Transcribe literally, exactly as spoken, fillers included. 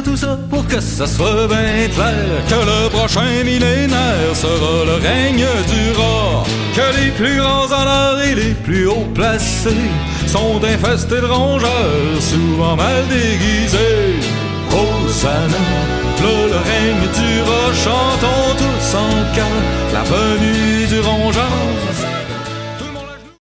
dire tout ça pour que ça soit bien clair, que le prochain millénaire sera le règne du rat, que les plus grands honneurs et les plus hauts placés sont infestés de rongeurs, souvent mal déguisés. Hosanna, là le règne du rat, chantons tous en chœur la venue du rongeur.